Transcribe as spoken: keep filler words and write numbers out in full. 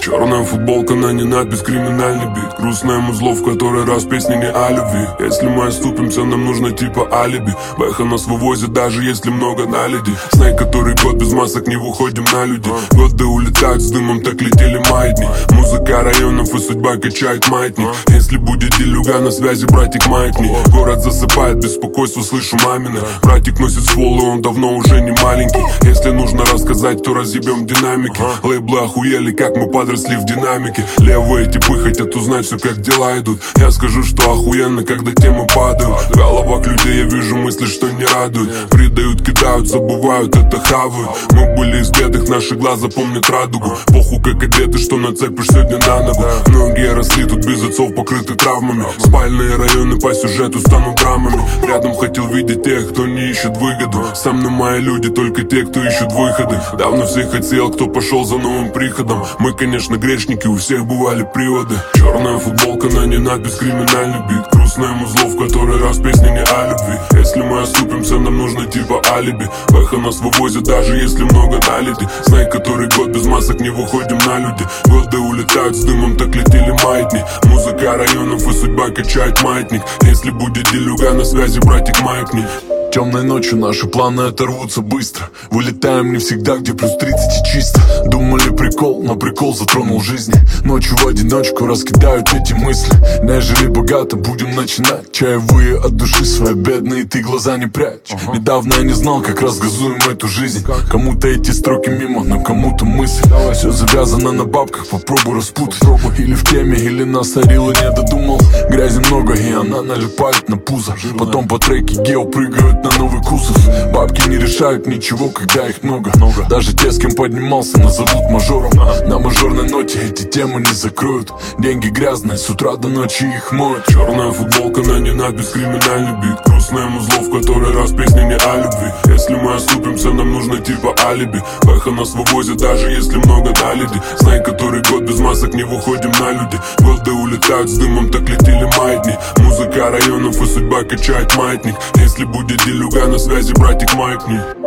Черная футболка, на ней надпись «Криминальный бит». Грустная музло, в который раз песни не о любви. Если мы оступимся, нам нужно типа алиби. Бэха нас вывозит, даже если много наледи. Знай, который год без масок не выходим на люди. Годы улетают с дымом, так летели маятни. Музыка районов и судьба качает маятник. Если будет делюга на связи, братик, маятни. Город засыпает, беспокойство слышу мамины. Братик носит ствол, и он давно уже не маленький. Если нужно рассказать, то разъебем динамики. Лейблы охуели, как мы подросли в динамике. Левые типы хотят узнать все, как дела идут. Я скажу, что охуенно, когда темы падают. В головах людей я вижу мысли, что не радуют. Предают, кидают, забывают, это хавают. Мы были из бедных, наши глаза помнят радугу. Похуй, как одеты, что нацепишь сегодня на ногу. Многие росли тут без отцов, покрыты травмами. Спальные районы по сюжету станут драмами. Рядом хотел видеть тех, кто не ищет выгоду. Со мной мои люди, только те, кто ищут выходы. Давно всех отсеял, кто пошел за новым приходом. Мы, конечно, грешники, у всех бывали приводы. Черная футболка, на ней надпись «Криминальный бит». Грустное музло, в который раз песни не о любви. Если мы оступимся, нам нужно типа алиби. Бэха нас вывозит, даже если много наледи. Знай, который год без масок не выходим на люди. Годы улетают с дымом, так летели маятни. Музыка районов и судьба качает маятник. Если будет делюга на связи, братик, маятни. Темной ночью наши планы оторвутся быстро. Вылетаем не всегда, где плюс тридцать и чисто. Думали прикол, но прикол затронул жизни. Ночью в одиночку раскидают эти мысли. Не жили богато, будем начинать. Чаевые от души свои бедные, ты глаза не прячь. uh-huh. Недавно я не знал, как разгазуем эту жизнь. Кому-то эти строки мимо, но кому-то мысль. Все завязано на бабках, попробуй распутать. Или в теме, или нас орил и не додумал. Грязи много, и она налипает на пузо. Потом по треке гео прыгают на новый кузов. Бабки не решают ничего, когда их много. Даже те, с кем поднимался, назовут мажором. На мажорной ноте эти темы не закроют. Деньги грязные, с утра до ночи их моют. Черная футболка, на ней надпись «Криминальный бит». Грустное музло, в который раз песни не о любви. Если мы оступимся, нам нужно типа алиби. Бэха нас вывозит, даже если много наледи. Знай, который год без масок не выходим на люди. Годы улетают с дымом, так летели маятни. Музыка районов и судьба качает маятник. Если будет делюга на связи, братик, маятни.